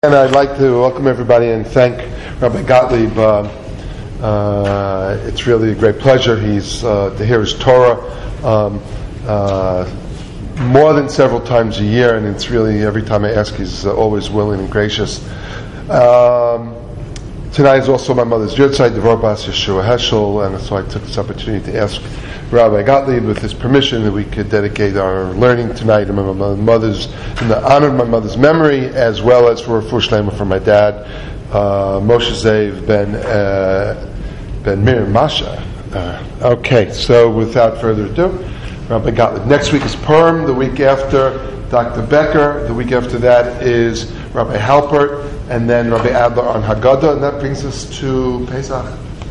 And I'd like to welcome everybody and thank Rabbi Gottlieb. It's really a great pleasure. He's to hear his Torah more than several times a year, and it's really every time I ask, he's always willing and gracious. Tonight is also my mother's Yurtzeit, Devorah Bas Yeshua Heschel, and so I took this opportunity to ask Rabbi Gottlieb, with his permission, that we could dedicate our learning tonight in the honor of my mother's memory, as well as for Refuah Shlema for my dad, Moshe Zev ben Miriam Masha. Okay, so without further ado, Rabbi Gottlieb. Next week is Purim. The week after, Dr. Becker. The week after that is Rabbi Halpert, and then Rabbi Adler on Haggadah, and that brings us to Pesach.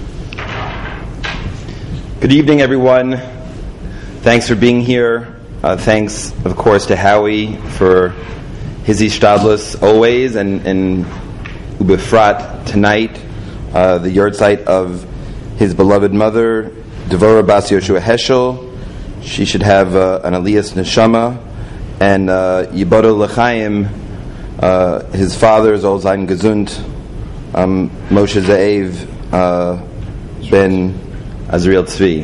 Good evening, everyone. Thanks for being here. Thanks, of course, to Howie for his ishtadlus always, and ubefrat tonight, the yahrzeit of his beloved mother, Devorah Bas Yeshua Heschel. She should have an aliyas neshama, and Yibodel L'chaim, his father, Zol Zayin Gesund, Moshe Ze'ev ben Azriel Tzvi.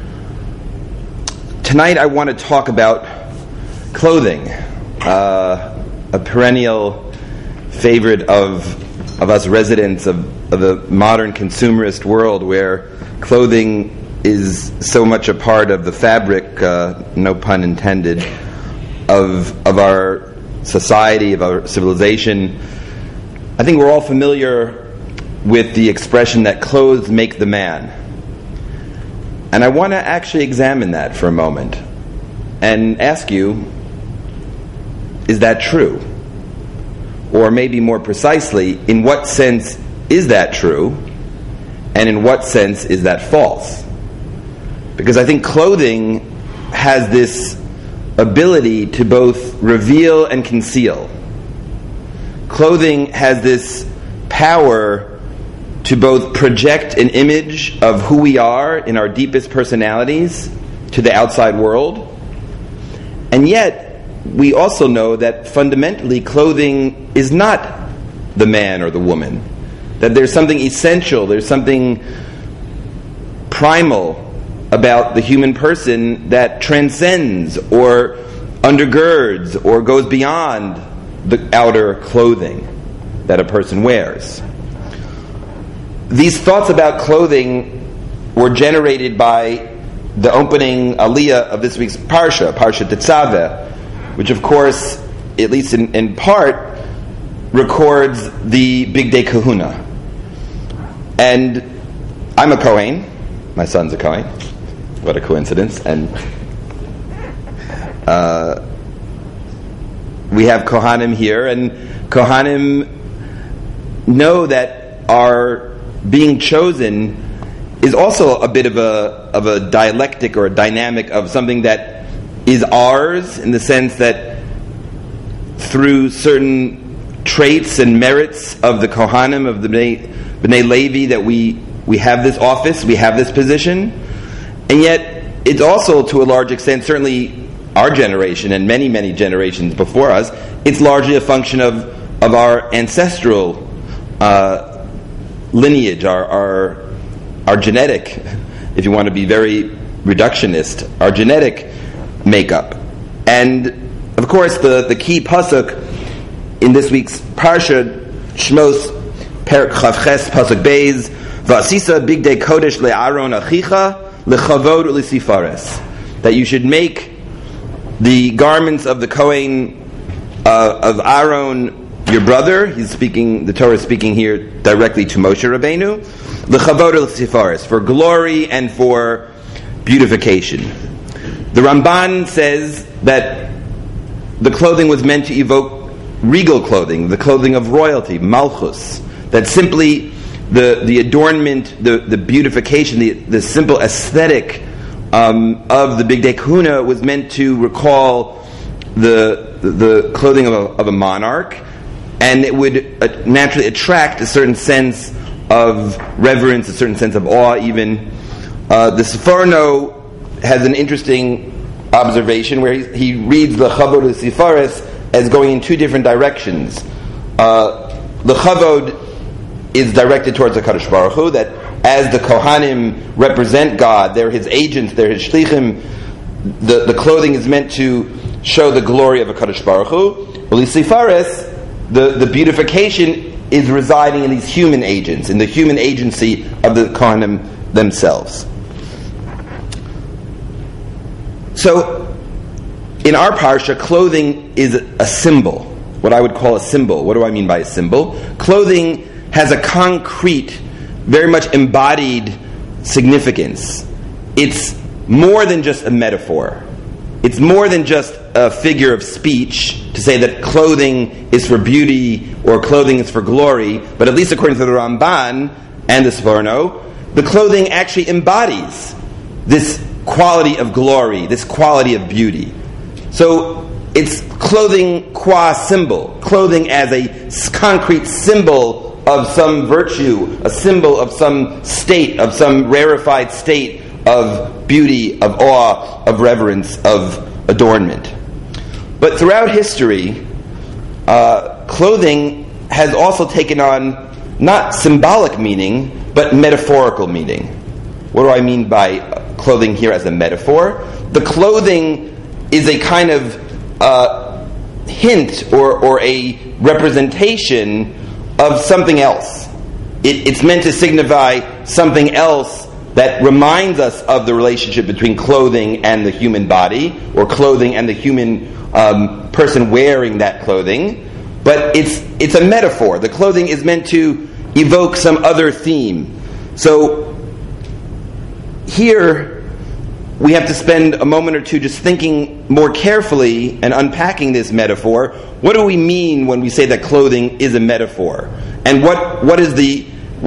Tonight I want to talk about clothing, a perennial favorite of us residents of the modern consumerist world, where clothing is so much a part of the fabric, no pun intended, of our society, of our civilization. I think we're all familiar with the expression that clothes make the man. And I want to actually examine that for a moment and ask you, is that true? Or maybe more precisely, in what sense is that true? And in what sense is that false? Because I think clothing has this ability to both reveal and conceal. Clothing has this power to both project an image of who we are in our deepest personalities to the outside world. And yet, we also know that fundamentally clothing is not the man or the woman. That there's something essential, there's something primal about the human person that transcends or undergirds or goes beyond the outer clothing that a person wears. These thoughts about clothing were generated by the opening aliyah of this week's Parsha Tetzaveh, which of course, at least in part, records the Big Day Kahuna. And I'm a Kohen, my son's a Kohen. What a coincidence. And we have Kohanim here, and Kohanim know that our being chosen is also a bit of a dialectic or a dynamic of something that is ours, in the sense that through certain traits and merits of the Kohanim, of the B'nai Levi, that we have this office, we have this position. And yet it's also, to a large extent, certainly our generation and many, many generations before us, it's largely a function of our ancestral lineage, our genetic, if you want to be very reductionist, our genetic makeup. And of course the key pasuk in this week's Parsha, Shmos Perek Chavches Pasuk Beis, V'asisa Bigdei Kodesh le'Aaron achicha lechavod u'lesifares, that you should make the garments of the Kohen of Aaron, your brother. The Torah is speaking here directly to Moshe Rabbeinu, lechavod u'lesifares, for glory and for beautification. The Ramban says that the clothing was meant to evoke regal clothing, the clothing of royalty, malchus, that simply the adornment, the beautification, the simple aesthetic of the Big Day Kahuna was meant to recall the clothing of a monarch, and it would naturally attract a certain sense of reverence, a certain sense of awe even. The Seforno has an interesting observation where he reads the Chavod U'Sifares as going in two different directions. the chavod is directed towards the Kadosh Baruch Hu, that as the Kohanim represent God, they're His agents, they're His shlichim, the clothing is meant to show the glory of a Kadosh Baruch Hu. Sifares, the beautification is residing in these human agents, in the human agency of the Kohanim themselves. So, in our parsha, clothing is a symbol, what I would call a symbol. What do I mean by a symbol? Clothing has a concrete, very much embodied significance. It's more than just a metaphor. It's more than just a figure of speech to say that clothing is for beauty or clothing is for glory, but at least according to the Ramban and the Sforno, the clothing actually embodies this quality of glory, this quality of beauty. So it's clothing qua symbol, clothing as a concrete symbol of some virtue, a symbol of some state, of some rarefied state of beauty, of awe, of reverence, of adornment. But throughout history, clothing has also taken on not symbolic meaning, but metaphorical meaning. What do I mean by clothing here as a metaphor? The clothing is a kind of hint or a representation of something else. It's meant to signify something else that reminds us of the relationship between clothing and the human body, or clothing and the human person wearing that clothing. But it's a metaphor. The clothing is meant to evoke some other theme. So here we have to spend a moment or two just thinking more carefully and unpacking this metaphor. What do we mean when we say that clothing is a metaphor? And what is the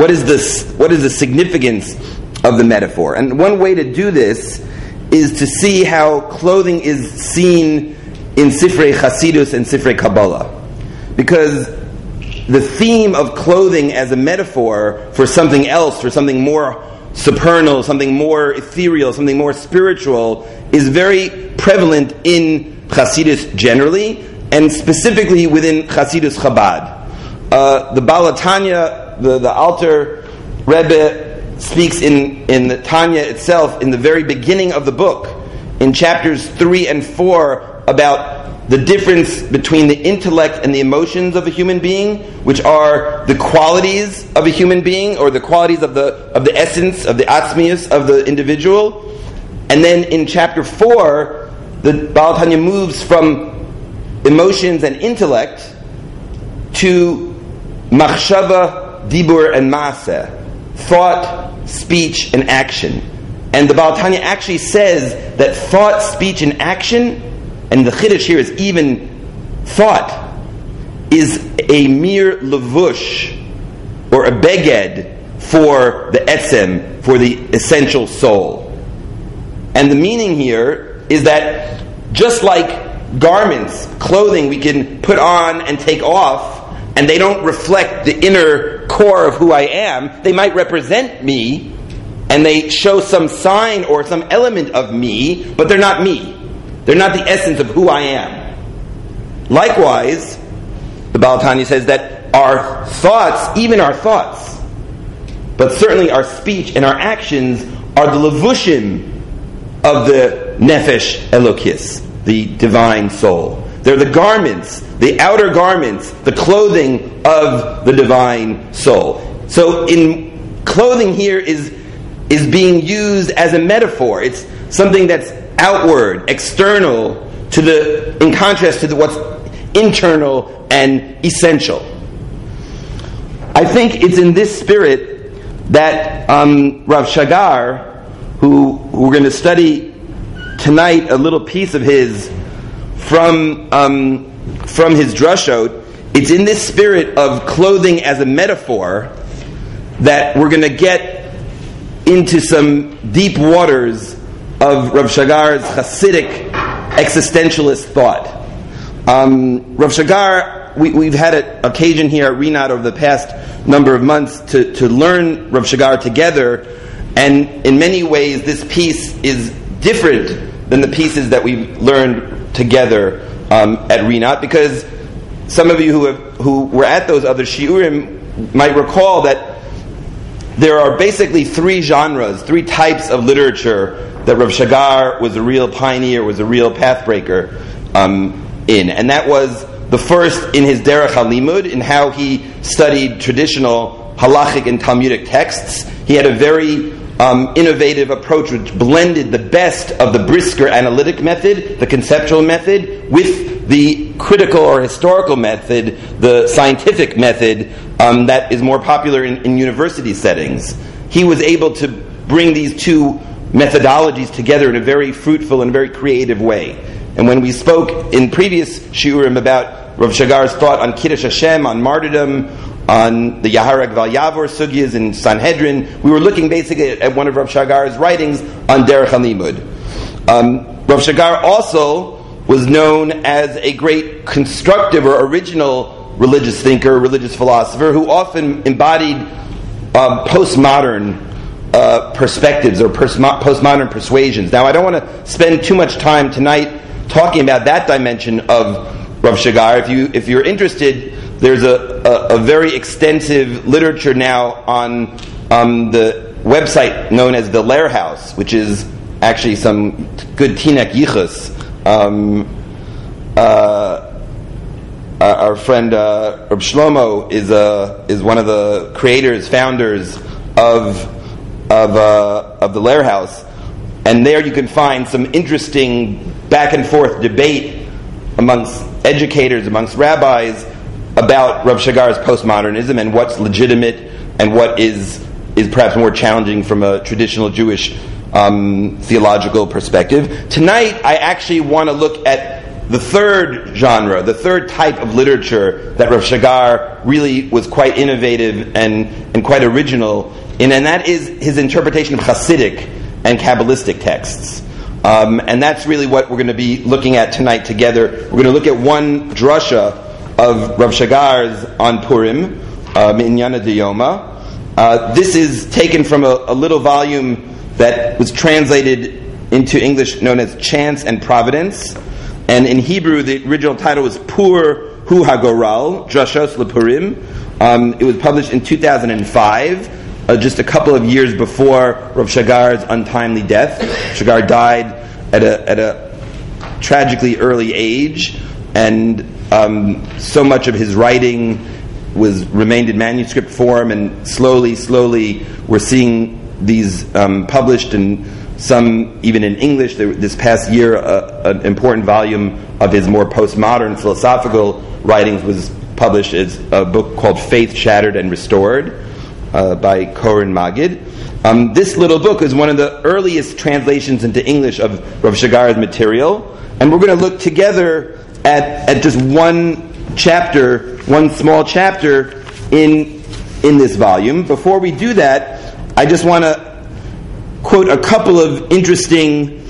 significance of the metaphor? And one way to do this is to see how clothing is seen in Sifrei Chasidus and Sifrei Kabbalah. Because the theme of clothing as a metaphor for something else, for something more supernal, something more ethereal, something more spiritual, is very prevalent in Chasidus generally, and specifically within Chasidus Chabad. The Baal HaTanya, the Alter Rebbe, speaks in the Tanya itself, in the very beginning of the book, in chapters 3 and 4, about the difference between the intellect and the emotions of a human being, which are the qualities of a human being, or the qualities of the essence, of the atzmius of the individual. And then in chapter 4, the Baal HaTanya moves from emotions and intellect to machshava, dibur, and maaseh, thought, speech, and action. And the Baal HaTanya actually says that thought, speech, and action, and the chiddush here is even thought, is a mere levush, or a beged, for the etzem, for the essential soul. And the meaning here is that just like garments, clothing we can put on and take off, and they don't reflect the inner core of who I am, they might represent me, and they show some sign or some element of me, but they're not me. They're not the essence of who I am. Likewise, the Baal HaTanya says that our thoughts, even our thoughts, but certainly our speech and our actions, are the levushim of the nefesh elokis, the divine soul. They're the garments, the outer garments, the clothing of the divine soul. So in clothing here is being used as a metaphor. It's something that's outward, external, in contrast to what's internal and essential. I think it's in this spirit that Rav Shagar, who we're going to study tonight a little piece of his from his drushot, it's in this spirit of clothing as a metaphor that we're going to get into some deep waters of Rav Shagar's Hasidic existentialist thought. Rav Shagar, we've had an occasion here at Rinat over the past number of months to learn Rav Shagar together, and in many ways this piece is different than the pieces that we've learned together at Rinat, because some of you who have who were at those other shiurim might recall that there are basically three genres, three types of literature that Rav Shagar was a real pioneer, was a real pathbreaker in. And that was the first in his Derech HaLimud, in how he studied traditional halachic and Talmudic texts. He had a very innovative approach which blended the best of the Brisker analytic method, the conceptual method, with the critical or historical method, the scientific method that is more popular in university settings. He was able to bring these two methodologies together in a very fruitful and very creative way. And when we spoke in previous shiurim about Rav Shagar's thought on Kiddush Hashem, on martyrdom, on the Yahareg Val Yavor sugyas in Sanhedrin, we were looking basically at one of Rav Shagar's writings on Derech HaLimud. Rav Shagar also was known as a great constructive or original religious thinker, religious philosopher, who often embodied postmodern perspectives or postmodern persuasions. Now, I don't want to spend too much time tonight talking about that dimension of Rav Shagar. If you're interested, there's a very extensive literature now on the website known as the Lehr House, which is actually some good Tinek Yichus. Our friend Reb Shlomo is one of the creators, founders of the Lehr House, and there you can find some interesting back and forth debate amongst educators, amongst rabbis, about Rav Shagar's postmodernism and what's legitimate and what is perhaps more challenging from a traditional Jewish theological perspective. Tonight, I actually want to look at the third genre, the third type of literature that Rav Shagar really was quite innovative and quite original in, and that is his interpretation of Hasidic and Kabbalistic texts. And that's really what we're going to be looking at tonight together. We're going to look at one drasha of Rav Shagar's on Purim, Minyana D'Yoma. This is taken from a little volume that was translated into English known as Chance and Providence. And in Hebrew, the original title was Pur Hu HaGoral, Drashos LePurim. It was published in 2005, just a couple of years before Rav Shagar's untimely death. Shagar died at a tragically early age, and so much of his writing remained in manuscript form, and slowly we're seeing these published, and some even in English. This past year, an important volume of his more postmodern philosophical writings was published as a book called Faith Shattered and Restored by Koren Magid. This little book is one of the earliest translations into English of Rav Shagar's material, and we're going to look together at just one chapter, one small chapter in this volume. Before we do that, I just want to quote a couple of interesting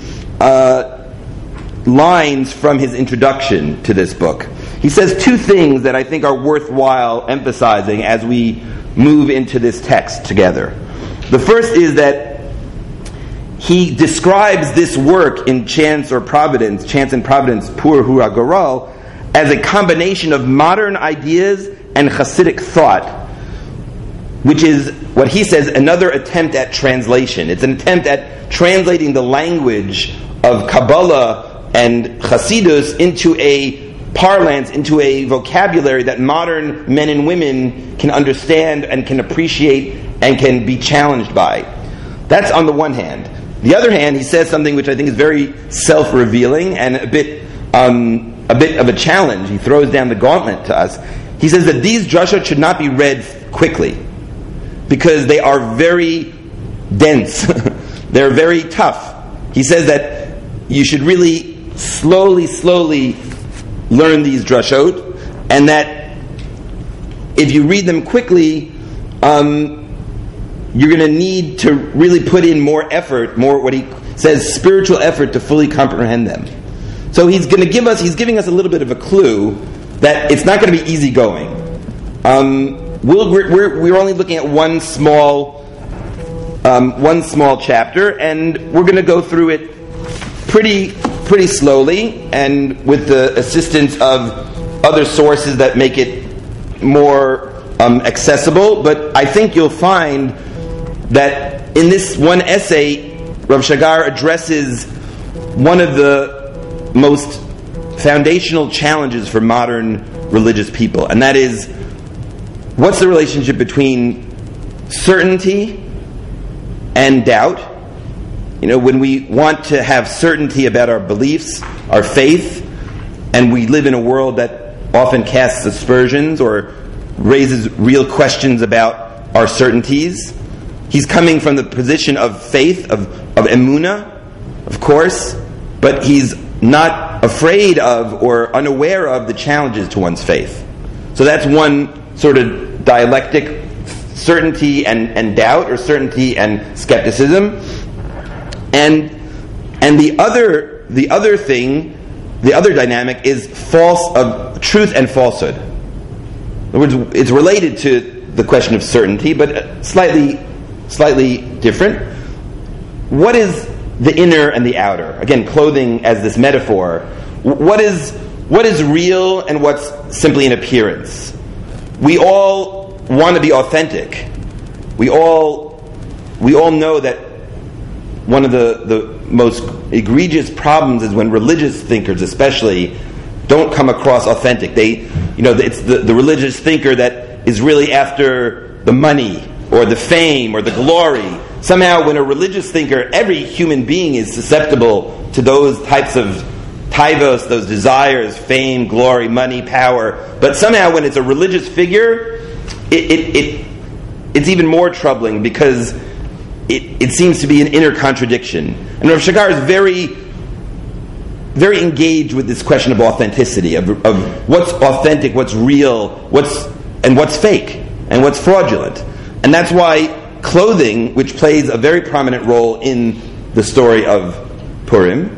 lines from his introduction to this book. He says two things that I think are worthwhile emphasizing as we move into this text together. The first is that he describes this work in Chance and Providence, Pur Hu HaGoral, as a combination of modern ideas and Hasidic thought, which is what he says another attempt at translation. It's an attempt at translating the language of Kabbalah and Hasidus into a parlance, into a vocabulary that modern men and women can understand and can appreciate and can be challenged by. That's on the one hand. The other hand, he says something which I think is very self-revealing and a bit of a challenge. He throws down the gauntlet to us. He says that these drashot should not be read quickly, because they are very dense. They're very tough. He says that you should really slowly learn these drashot, and that if you read them quickly, you're going to need to really put in more effort, more what he says, spiritual effort, to fully comprehend them. So he's giving us a little bit of a clue that it's not going to be easy going. We're only looking at one small chapter, and we're going to go through it pretty slowly, and with the assistance of other sources that make it more accessible, but I think you'll find that in this one essay, Rav Shagar addresses one of the most foundational challenges for modern religious people, and that is, what's the relationship between certainty and doubt? When we want to have certainty about our beliefs, our faith, and we live in a world that often casts aspersions or raises real questions about our certainties. He's coming from the position of faith, of emunah, of course, but he's not afraid of or unaware of the challenges to one's faith. So that's one sort of dialectic, certainty and doubt, or certainty and skepticism. And the other thing, the other dynamic is of truth and falsehood. In other words, it's related to the question of certainty, but slightly different. What is the inner and the outer? Again, clothing as this metaphor. What is real and what's simply an appearance? We all want to be authentic. We all know that one of the most egregious problems is when religious thinkers, especially, don't come across authentic. It's the religious thinker that is really after the money or the fame or the glory. Somehow, when a religious thinker, every human being is susceptible to those types of taivos, those desires, fame, glory, money, power. But somehow, when it's a religious figure, it's even more troubling because it seems to be an inner contradiction. And Rav Shagar is very, very engaged with this question of authenticity, of what's authentic, what's real, what's fake, and what's fraudulent. And that's why clothing, which plays a very prominent role in the story of Purim.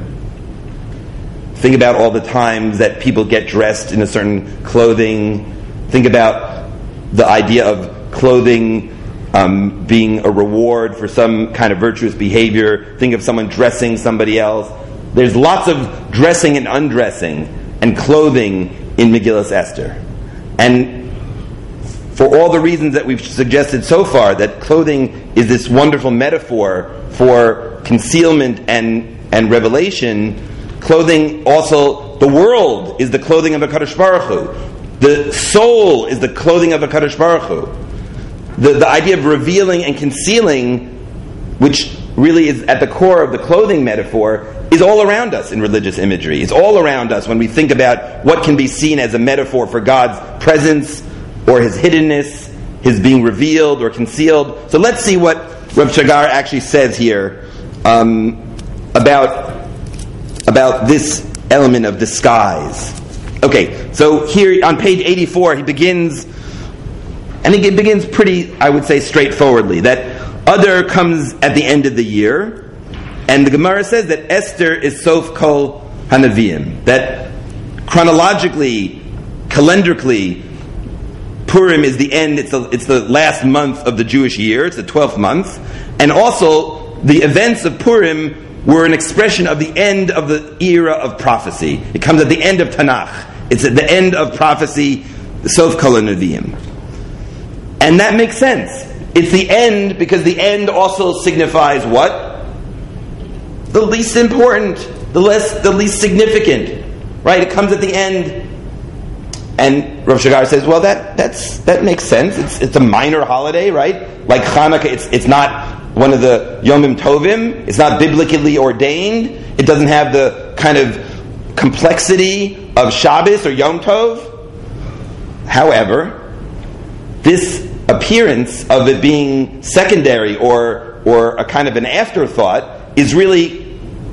Think about all the times that people get dressed in a certain clothing. Think about the idea of clothing being a reward for some kind of virtuous behavior. Think of someone dressing somebody else. There's lots of dressing and undressing and clothing in Megillas Esther. And for all the reasons that we've suggested so far, that clothing is this wonderful metaphor for concealment and revelation, clothing also, the world is the clothing of HaKadosh Baruch Hu. The soul is the clothing of HaKadosh Baruch Hu. The idea of revealing and concealing, which really is at the core of the clothing metaphor, is all around us in religious imagery. It's all around us when we think about what can be seen as a metaphor for God's presence or His hiddenness, His being revealed or concealed. So let's see what Rav Shagar actually says here about this element of disguise. Okay, so here on page 84 he begins, and it begins pretty, I would say, straightforwardly, that Adar comes at the end of the year, and the Gemara says that Esther is Sof Kol Hanavim, that chronologically, calendarically, Purim is the end, it's the last month of the Jewish year, it's the 12th month, and also the events of Purim were an expression of the end of the era of prophecy. It comes at the end of Tanakh. It's at the end of prophecy, the Sof Kol Hanavim. And that makes sense. It's the end because the end also signifies what? The least important, the least significant. Right? It comes at the end. And Rav Shagar says, well, that makes sense. It's a minor holiday, right? Like Hanukkah, it's not one of the Yomim Tovim. It's not biblically ordained. It doesn't have the kind of complexity of Shabbos or Yom Tov. However, this appearance of it being secondary or a kind of an afterthought is really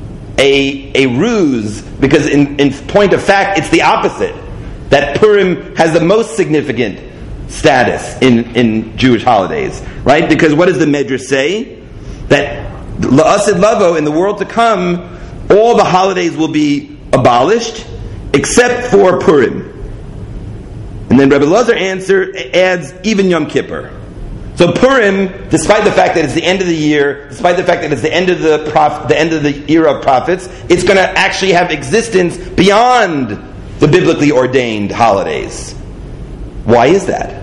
a ruse, because in point of fact, it's the opposite. That Purim has the most significant status in Jewish holidays, right? Because what does the Medrash say? That La'asid Lavo, in the world to come, all the holidays will be abolished except for Purim. And then Rebbe Lazar adds even Yom Kippur. So Purim, despite the fact that it's the end of the year, despite the fact that it's the end of the end of the era of prophets, it's going to actually have existence beyond the biblically ordained holidays. Why is that?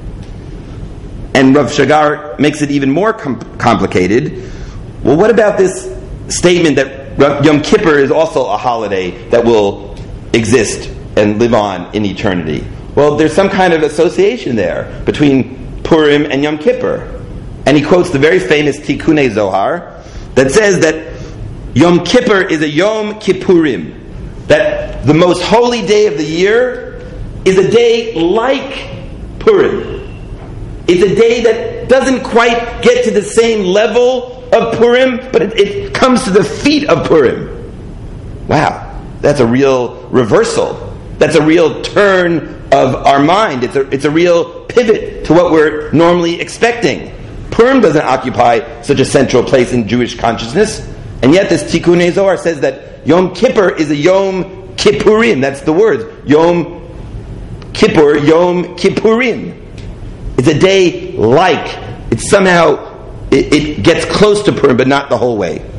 And Rav Shagar makes it even more complicated. Well, what about this statement that Yom Kippur is also a holiday that will exist and live on in eternity? Well, there's some kind of association there between Purim and Yom Kippur. And he quotes the very famous Tikkunei Zohar that says that Yom Kippur is a Yom Kippurim, that the most holy day of the year is a day like Purim. It's a day that doesn't quite get to the same level of Purim, but it comes to the feet of Purim. Wow, that's a real reversal. That's a real turn of our mind. It's a real pivot to what we're normally expecting. Purim doesn't occupy such a central place in Jewish consciousness, and yet this Tikkunei Zohar says that Yom Kippur is a Yom Kippurim. That's the word. Yom Kippur, Yom Kippurim. It's a day like. It's somehow, it gets close to Purim, but not the whole way.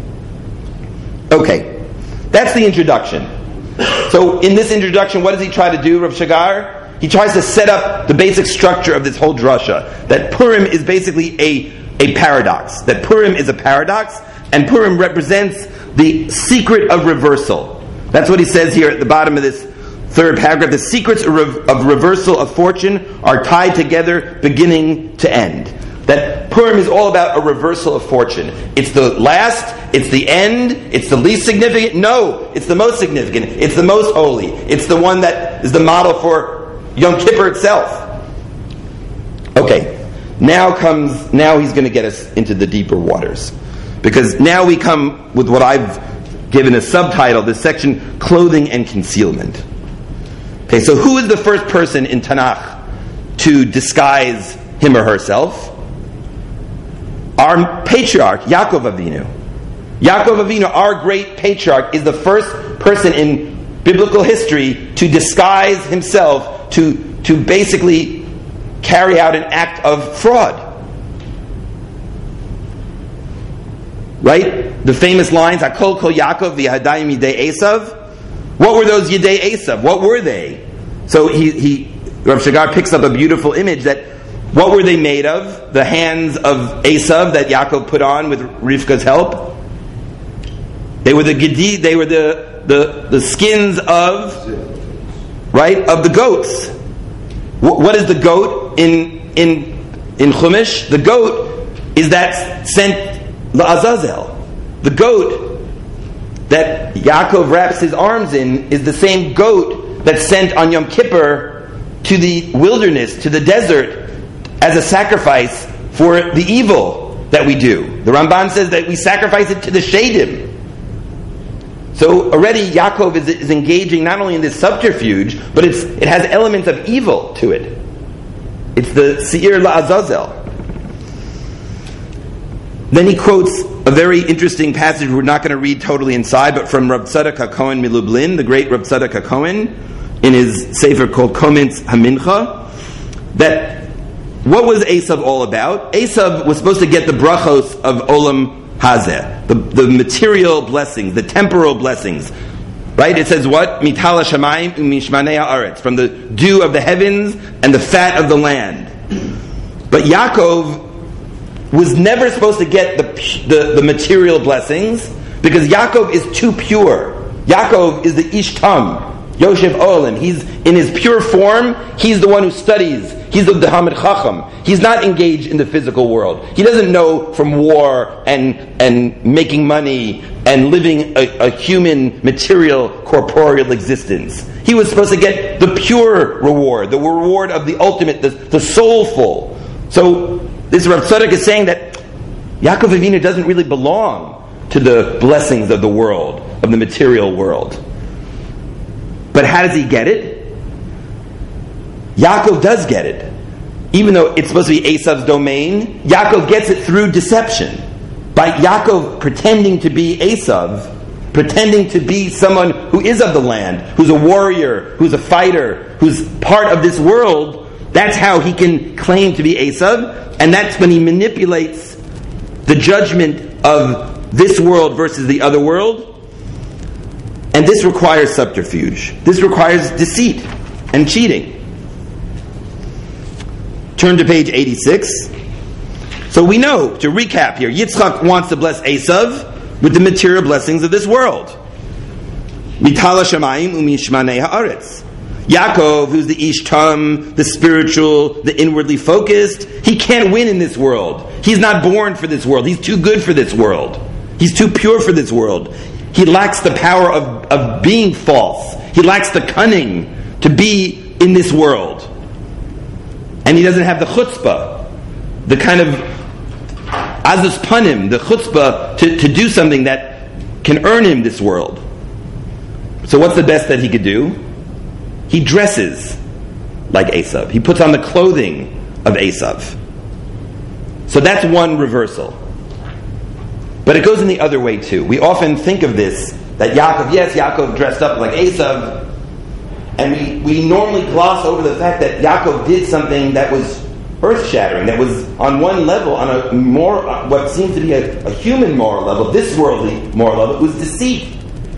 Okay, that's the introduction. So in this introduction, what does he try to do, Rav Shagar? He tries to set up the basic structure of this whole drasha, that Purim is basically a paradox, that Purim is a paradox, and Purim represents the secret of reversal. That's what he says here at the bottom of this third paragraph. The secrets of reversal of fortune are tied together beginning to end. That Purim is all about a reversal of fortune. It's the last, it's the end, it's the least significant. No, it's the most significant. It's the most holy. It's the one that is the model for Yom Kippur itself. Okay, now he's going to get us into the deeper waters. Because now we come with what I've given a subtitle, this section, Clothing and Concealment. Okay, so who is the first person in Tanakh to disguise him or herself? Our patriarch, Yaakov Avinu. Yaakov Avinu, our great patriarch, is the first person in biblical history to disguise himself, to basically carry out an act of fraud. Right? The famous lines, Hakol kol Yaakov v'yahadayim yidei Esav. What were those Yidei Esav? What were they? So Rav Shagar picks up a beautiful image that, what were they made of? The hands of Esav that Yaakov put on with Rivka's help. They were the gedi, they were the skins of, right, of the goats. What is the goat in Chumash? The goat is that sent La'azazel. The goat that Yaakov wraps his arms in is the same goat that's sent on Yom Kippur to the wilderness, to the desert, as a sacrifice for the evil that we do. The Ramban says that we sacrifice it to the Shadim. So already Yaakov is engaging not only in this subterfuge, but it has elements of evil to it. It's the Seir La'azazel. Then he quotes a very interesting passage we're not going to read totally inside, but from Rab Tzadok HaKohen Milublin, the great Rab Tzadok HaKohen, in his sefer called Koments HaMincha, that what was Esav all about? Esav was supposed to get the brachos of Olam Hazeh, the material blessings, the temporal blessings. Right? It says what? Mitala Shamayim u'mishmanei haaretz, from the dew of the heavens and the fat of the land. But Yaakov was never supposed to get the material blessings, because Yaakov is too pure. Yaakov is the Ish Tam, Yoshev Olim. He's in his pure form. He's the one who studies. He's the Hamid Chacham. He's not engaged in the physical world. He doesn't know from war and making money and living a human, material, corporeal existence. He was supposed to get the pure reward, the reward of the ultimate, the soulful. So this Rav Tzadok is saying that Yaakov Avinu doesn't really belong to the blessings of the world, of the material world. But how does he get it? Yaakov does get it. Even though it's supposed to be Esav's domain, Yaakov gets it through deception. By Yaakov pretending to be Esav, pretending to be someone who is of the land, who's a warrior, who's a fighter, who's part of this world, that's how he can claim to be Esav, and that's when he manipulates the judgment of this world versus the other world. And this requires subterfuge. This requires deceit and cheating. Turn to page 86. So we know, to recap here, Yitzchak wants to bless Esav with the material blessings of this world. Mitala shamayim umishmanei haaretz. Yaakov, who's the Ish Tam, the spiritual, the inwardly focused, he can't win in this world. He's not born for this world. He's too good for this world. He's too pure for this world. He lacks the power of being false. He lacks the cunning to be in this world. And he doesn't have the chutzpah, the kind of azus panim, the chutzpah to do something that can earn him this world. So what's the best that he could do? He dresses like Esav. He puts on the clothing of Esav. So that's one reversal. But it goes in the other way too. We often think of this, that Yaakov dressed up like Esav, and we normally gloss over the fact that Yaakov did something that was earth-shattering, that was on one level, on a more, what seems to be a human moral level, this worldly moral level, it was deceit.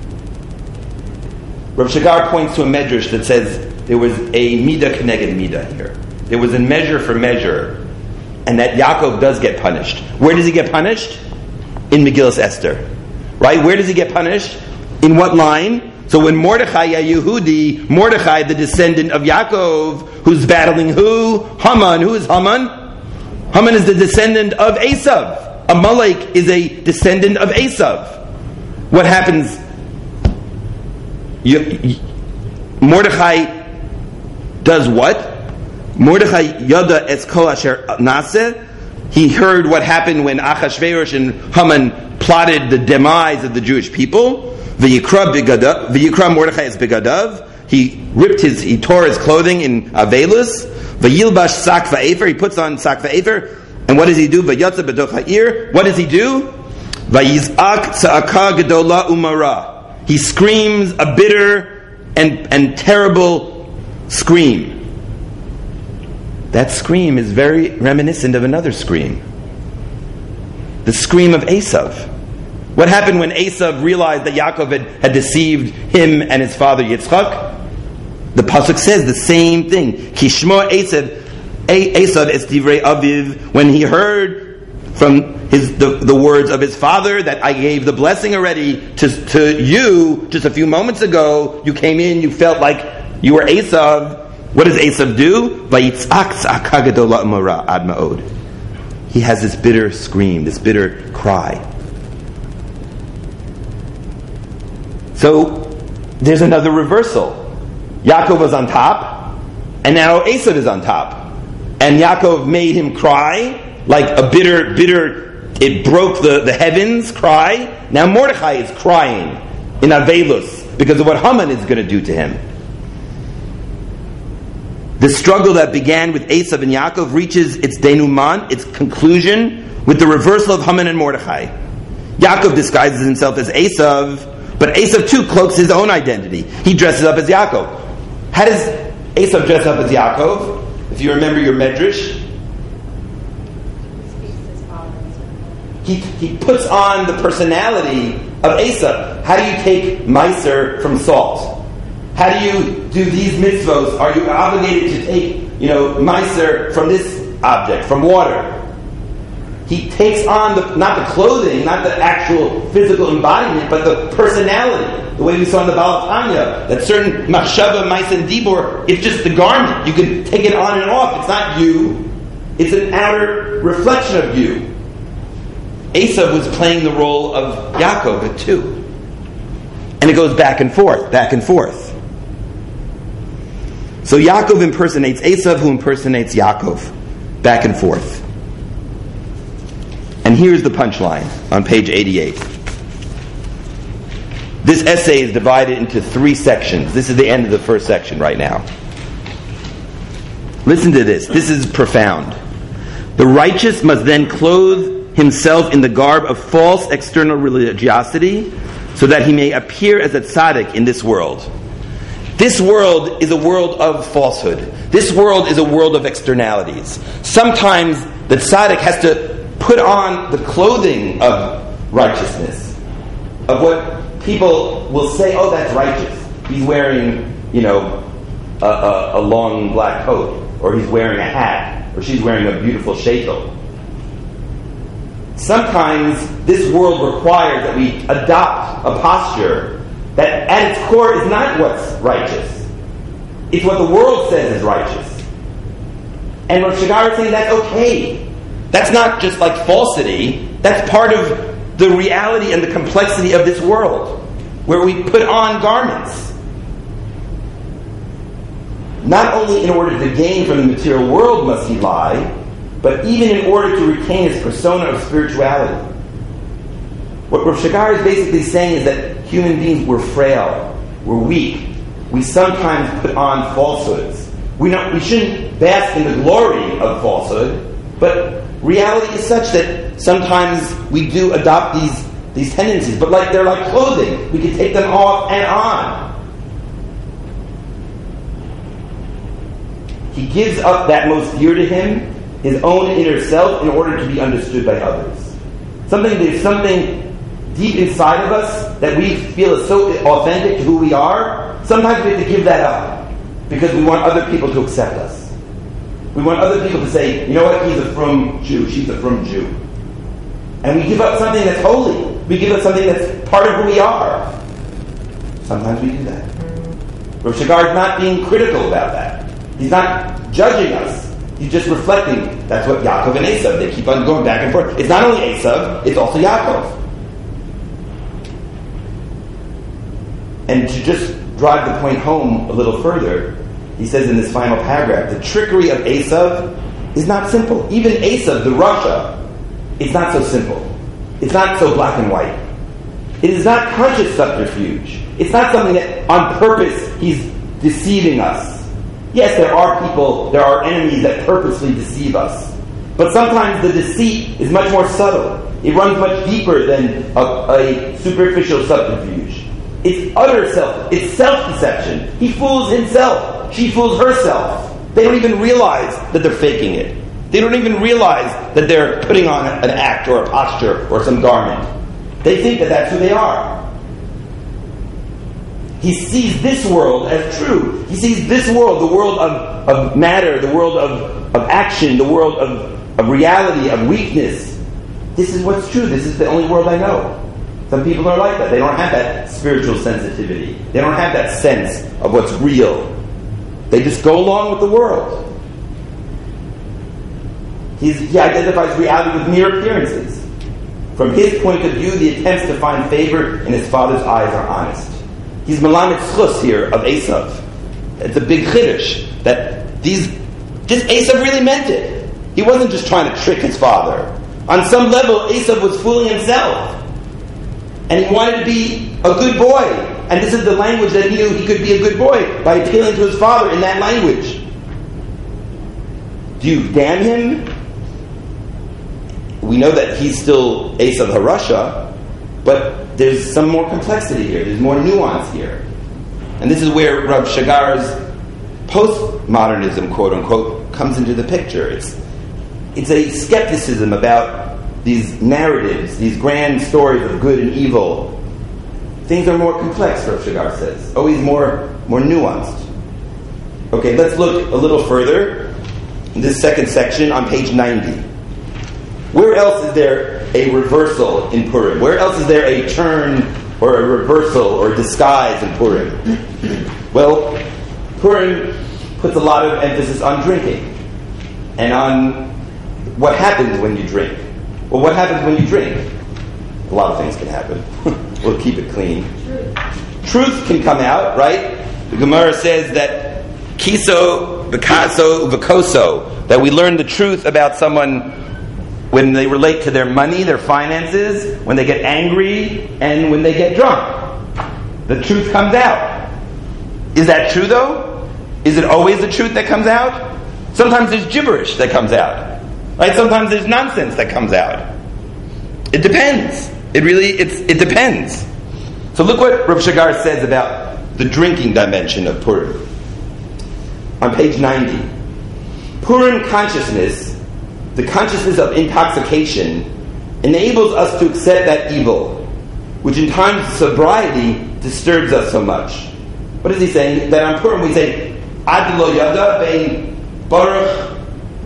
Rav Shagar points to a medrash that says there was a midah k'neged midah here. There was a measure for measure, and that Yaakov does get punished. Where does he get punished? In Megillas Esther. Right? Where does he get punished? In what line? So when Mordechai Yehudi, Mordechai, the descendant of Yaakov, who's battling who? Haman. Who is Haman? Haman is the descendant of Esav. Amalek is a descendant of Esav. What happens? Mordechai does what? Mordechai yada es kol asher naseh. He heard what happened when Achashverosh and Haman plotted the demise of the Jewish people. V'yikra Mordechai es begadav. He tore his clothing in Avelus. V'yilbash sak va'efer. He puts on sak va'efer. And what does he do? V'yatza b'doch ha'ir. What does he do? V'yizak tza'aka gedola umara. He screams a bitter and terrible scream. That scream is very reminiscent of another scream. The scream of Esav. What happened when Esav realized that Yaakov had deceived him and his father Yitzchak? The pasuk says the same thing. Kishmo Esav es divrei aviv. When he heard from the words of his father that I gave the blessing already to you just a few moments ago, you came in, you felt like you were Esav. What does Esav do? He has this bitter scream, this bitter cry. So there's another reversal. Yaakov was on top, and now Esav is on top. And Yaakov made him cry like a bitter, it broke the heavens cry. Now Mordechai is crying in Avelus because of what Haman is going to do to him. The struggle that began with Esav and Yaakov reaches its denouement, its conclusion, with the reversal of Haman and Mordechai. Yaakov disguises himself as Esav, but Esav too cloaks his own identity. He dresses up as Yaakov. How does Esav dress up as Yaakov? If you remember your medrash, he puts on the personality of Esav. How do you take meiser from salt? How do you do these mitzvos? Are you obligated to take, meiser from this object, from water? He takes on not the clothing, not the actual physical embodiment, but the personality. The way we saw in the Baal Tanya, that certain machshava, ma'aseh, and dibur, it's just the garment. You can take it on and off. It's not you. It's an outer reflection of you. Esav was playing the role of Yaakov too. And it goes back and forth, back and forth. So Yaakov impersonates Esav, who impersonates Yaakov. Back and forth. And here's the punchline on page 88. This essay is divided into 3 sections. This is the end of the first section right now. Listen to this. This is profound. The righteous must then clothe himself in the garb of false external religiosity so that he may appear as a tzaddik in this world. This world is a world of falsehood. This world is a world of externalities. Sometimes the tzaddik has to put on the clothing of righteousness, of what people will say, oh, that's righteous. He's wearing, a long black coat, or he's wearing a hat. or she's wearing a beautiful sheitel. Sometimes this world requires that we adopt a posture that at its core is not what's righteous. It's what the world says is righteous. And Rav Shigar is saying that's okay. That's not just like falsity. That's part of the reality and the complexity of this world, where we put on garments. Not only in order to gain from the material world must he lie, but even in order to retain his persona of spirituality. What Rav Shigar is basically saying is that human beings, we're frail, we're weak. We sometimes put on falsehoods. We shouldn't bask in the glory of falsehood, but reality is such that sometimes we do adopt these tendencies. But they're like clothing. We can take them off and on. He gives up that most dear to him, his own inner self, in order to be understood by others. There's something deep inside of us that we feel is so authentic to who we are. Sometimes we have to give that up because we want other people to accept us. We want other people to say, you know what, he's a frum Jew, she's a frum Jew. And we give up something that's holy. We give up something that's part of who we are. Sometimes we do that. Rav Shigar is not being critical about that. He's not judging us. He's just reflecting. That's what Yaakov and Esav, they keep on going back and forth. It's not only Esav, it's also Yaakov. And to just drive the point home a little further, he says in this final paragraph, the trickery of Esav is not simple. Even Esav, the Rasha, it's not so simple. It's not so black and white. It is not conscious subterfuge. It's not something that on purpose he's deceiving us. Yes, there are enemies that purposely deceive us. But sometimes the deceit is much more subtle. It runs much deeper than a superficial subterfuge. It's utter self. It's self-deception. He fools himself. She fools herself. They don't even realize that they're faking it. They don't even realize that they're putting on an act or a posture or some garment. They think that that's who they are. He sees this world as true. He sees this world, the world of matter, the world of action, the world of reality, of weakness. This is what's true. This is the only world I know. Some people are like that. They don't have that spiritual sensitivity. They don't have that sense of what's real. They just go along with the world. He identifies reality with mere appearances. From his point of view, the attempts to find favor in his father's eyes are honest. He's Melamed Schus here of Esav. It's a big chiddush that this Esav really meant it. He wasn't just trying to trick his father. On some level, Esav was fooling himself. And he wanted to be a good boy. And this is the language that he knew he could be a good boy, by appealing to his father in that language. Do you damn him? We know that he's still Esav HaRasha, but there's some more complexity here. There's more nuance here. And this is where Rav Shigar's postmodernism, quote-unquote, comes into the picture. It's a skepticism about these narratives, these grand stories of good and evil. Things are more complex, Rav Shigar says. Always more nuanced. Okay, let's look a little further in this second section on page 90. Where else is there a reversal in Purim? Where else is there a turn or a reversal or disguise in Purim? Well, Purim puts a lot of emphasis on drinking and on what happens when you drink. Well, what happens when you drink? A lot of things can happen. We'll keep it clean. Truth can come out, right? The Gemara says that kiso, v'kaso, v'koso, that we learn the truth about someone when they relate to their money, their finances, when they get angry, and when they get drunk. The truth comes out. Is that true, though? Is it always the truth that comes out? Sometimes there's gibberish that comes out. Right? Sometimes there's nonsense that comes out. It depends. It depends. So look what Rav Shigar says about the drinking dimension of Purim. On page 90. Purim consciousness, the consciousness of intoxication, enables us to accept that evil, which in times of sobriety disturbs us so much. What is he saying? That on Purim we say, Ad lo yada bein baruch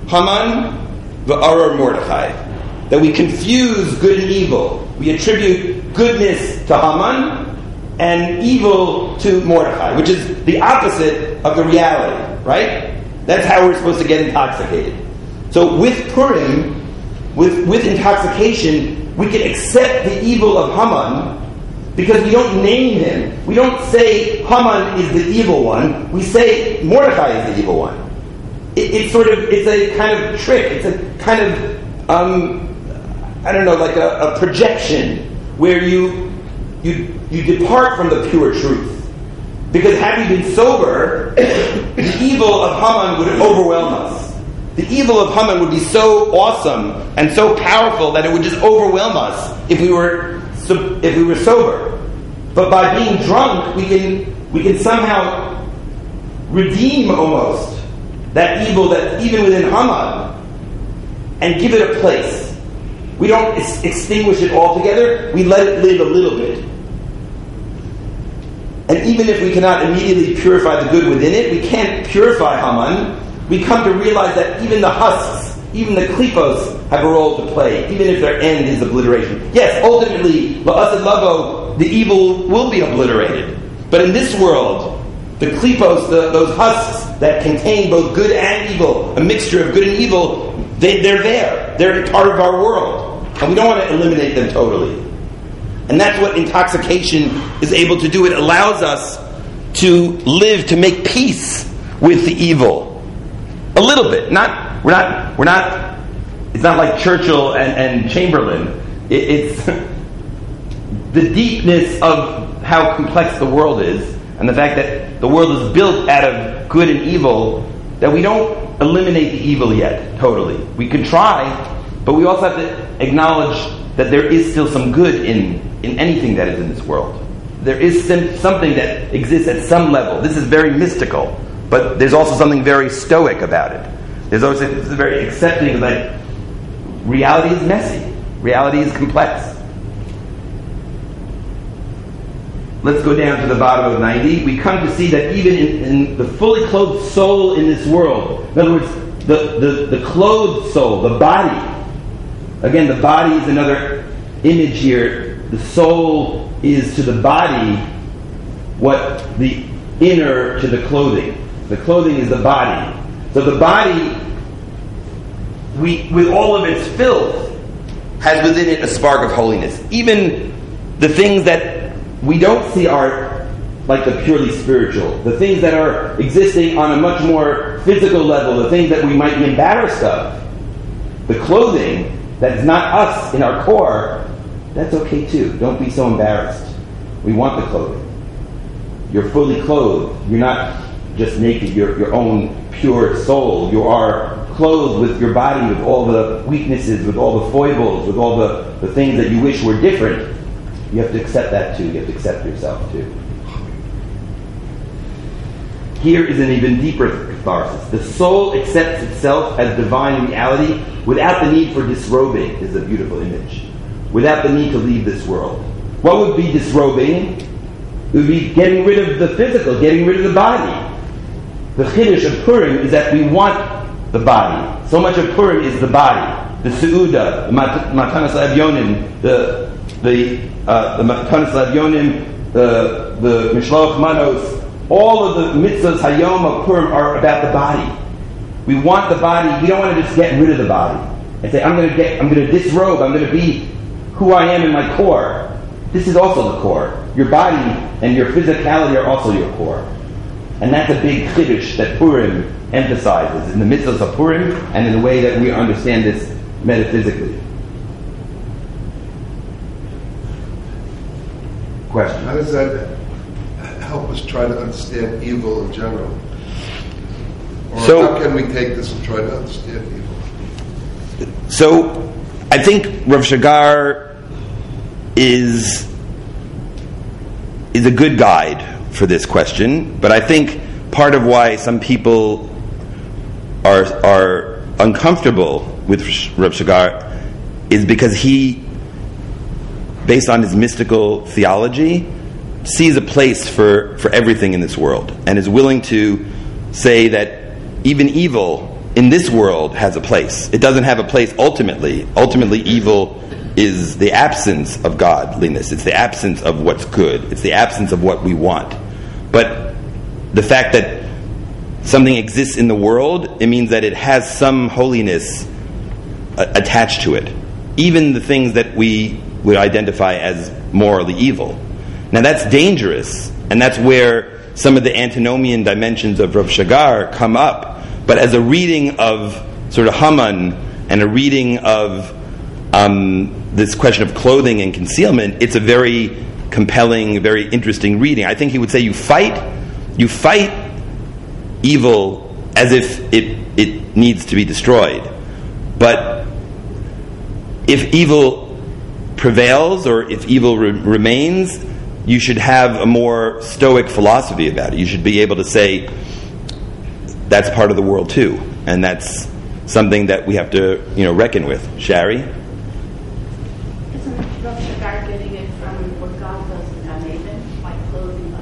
Haman v'Aror Mordechai. That we confuse good and evil. We attribute goodness to Haman and evil to Mordechai, which is the opposite of the reality, right? That's how we're supposed to get intoxicated. So with Purim, with intoxication, we can accept the evil of Haman because we don't name him. We don't say Haman is the evil one. We say Mordechai is the evil one. It's a kind of trick. It's a kind of, like a projection where you depart from the pure truth. Because had we been sober, the evil of Haman would overwhelm us. The evil of Haman would be so awesome and so powerful that it would just overwhelm us if we were sober. But by being drunk, we can somehow redeem almost that evil that even within Haman and give it a place. We don't extinguish it altogether. We let it live a little bit. And even if we cannot immediately purify the good within it, we can't purify Haman. We come to realize that even the husks, even the klipos, have a role to play, even if their end is obliteration. Yes, ultimately, la'asad lavo, the evil will be obliterated. But in this world, the klipos, those husks that contain both good and evil, a mixture of good and evil, they're there. They're part of our world. And we don't want to eliminate them totally. And that's what intoxication is able to do. It allows us to live, to make peace with the evil. A little bit. We're not, it's not like Churchill and Chamberlain. It's the deepness of how complex the world is, and the fact that the world is built out of good and evil, that we don't eliminate the evil yet, totally. We can try, but we also have to acknowledge that there is still some good in anything that is in this world. There is something that exists at some level. This is very mystical, but there's also something very stoic about it. There's also this is very accepting that reality is messy. Reality is complex. Let's go down to the bottom of 90. We come to see that even in the fully clothed soul in this world, in other words, the clothed soul, the body. Again, the body is another image here. The soul is to the body what the inner to the clothing. The clothing is the body. So the body, with all of its filth, has within it a spark of holiness. Even the things that we don't see are like the purely spiritual. The things that are existing on a much more physical level, the things that we might be embarrassed of. The clothing that is not us in our core, that's okay too. Don't be so embarrassed. We want the clothing. You're fully clothed. You're not just naked. You're your own pure soul. You are clothed with your body, with all the weaknesses, with all the foibles, with all the things that you wish were different. You have to accept that too. You have to accept yourself too. Here is an even deeper catharsis. The soul accepts itself as divine reality without the need for disrobing, is a beautiful image. Without the need to leave this world. What would be disrobing? It would be getting rid of the physical, getting rid of the body. The chiddush of Purim is that we want the body. So much of Purim is the body. The Seudah, the Matanas Avyonim, the Matanas Avyonim, the Mishloach Manos, all of the mitzvahs Hayom of Purim are about the body. We want the body. We don't want to just get rid of the body and say, I'm going to disrobe. I'm going to be who I am in my core. This is also the core. Your body and your physicality are also your core. And that's a big chiddush that Purim emphasizes in the mitzvahs of Purim and in the way that we understand this metaphysically. Question? How does that help us try to understand evil in general? Or how can we take this and try to understand evil? So, I think Rav Shagar is a good guide for this question, but I think part of why some people are uncomfortable with Rav Shagar is because he, based on his mystical theology, sees a place for everything in this world and is willing to say that even evil in this world has a place. It doesn't have a place ultimately. Ultimately, evil is the absence of godliness. It's the absence of what's good. It's the absence of what we want. But the fact that something exists in the world, it means that it has some holiness attached to it. Even the things that we would identify as morally evil. Now that's dangerous, and that's where some of the antinomian dimensions of Rav Shagar come up. But as a reading of sort of Haman and a reading of this question of clothing and concealment, it's a very compelling, very interesting reading. I think he would say you fight evil as if it needs to be destroyed. But if evil prevails or if evil remains, you should have a more stoic philosophy about it. You should be able to say that's part of the world too, and that's something that we have to reckon with. Shari? Isn't Rav Shagar getting it from what God does in Gan Eden, like clothing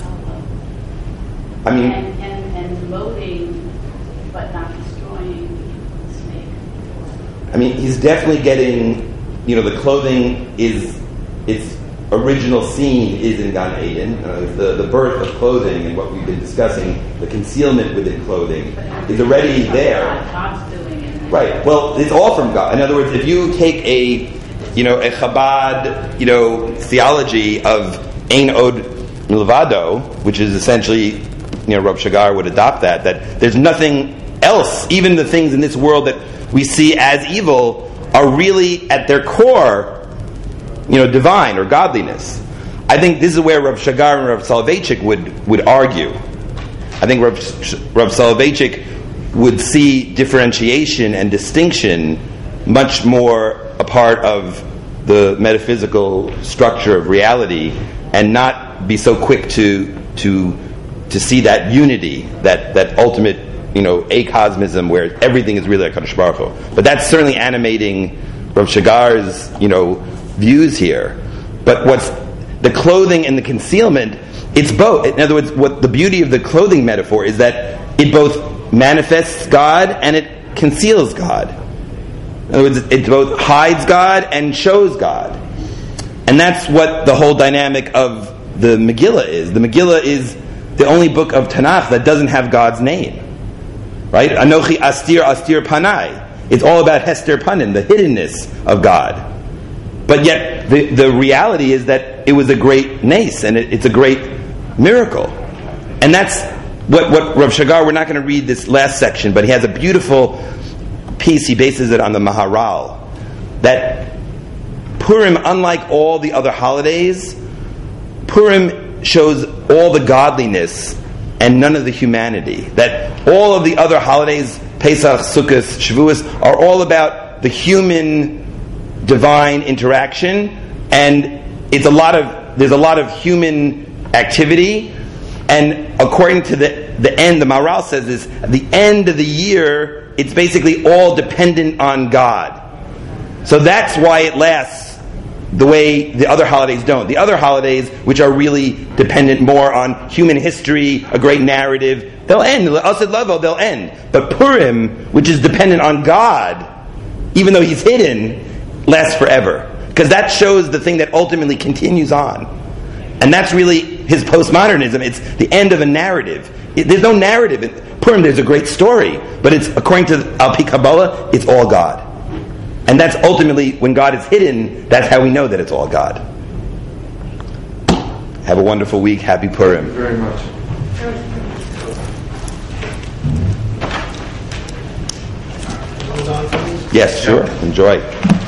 I mean, and loading, but not destroying the snake? I mean, he's definitely getting, the clothing is, its original scene is in Gan Eden. The birth of clothing and what we've been discussing, the concealment within clothing, is already there. God's doing it. Right. Well, it's all from God. In other words, if you take a Chabad, theology of Ein Od Milvado, which is essentially, Rav Shagar would adopt that there's nothing else, even the things in this world that we see as evil are really at their core, divine or godliness. I think this is where Rav Shagar and Rav Soloveitchik would argue. I think Rav Soloveitchik would see differentiation and distinction much more a part of the metaphysical structure of reality, and not be so quick to see that unity, that ultimate, acosmism where everything is really HaKadosh Baruch Hu. But that's certainly animating Rav Shagar's, views here. But what's the clothing and the concealment, it's both. In other words, what the beauty of the clothing metaphor is that it both manifests God and it conceals God. In other words, it both hides God and shows God. And that's what the whole dynamic of the Megillah is. The Megillah is the only book of Tanakh that doesn't have God's name. Right? Anochi astir panai. It's all about Hester Panim, the hiddenness of God. But yet, the reality is that it was a great nace, and it's a great miracle. And that's what Rav Shagar, we're not going to read this last section, but he has a beautiful piece, he bases it on the Maharal, that Purim, unlike all the other holidays, Purim shows all the godliness and none of the humanity. That all of the other holidays, Pesach, Sukkot, Shavuos, are all about the human divine interaction, and there's a lot of human activity, and according to the end, the Maharal says this, at the end of the year, it's basically all dependent on God. So that's why it lasts the way the other holidays don't. The other holidays, which are really dependent more on human history, a great narrative, they'll end. They'll end. But Purim, which is dependent on God, even though He's hidden, lasts forever. Because that shows the thing that ultimately continues on. And that's really his postmodernism. It's the end of a narrative. There's no narrative. In Purim, there's a great story. But it's, according to Al Pi Kabbalah, it's all God. And that's ultimately, when God is hidden, that's how we know that it's all God. Have a wonderful week. Happy Purim. Thank you very much. Yes, sure. Enjoy.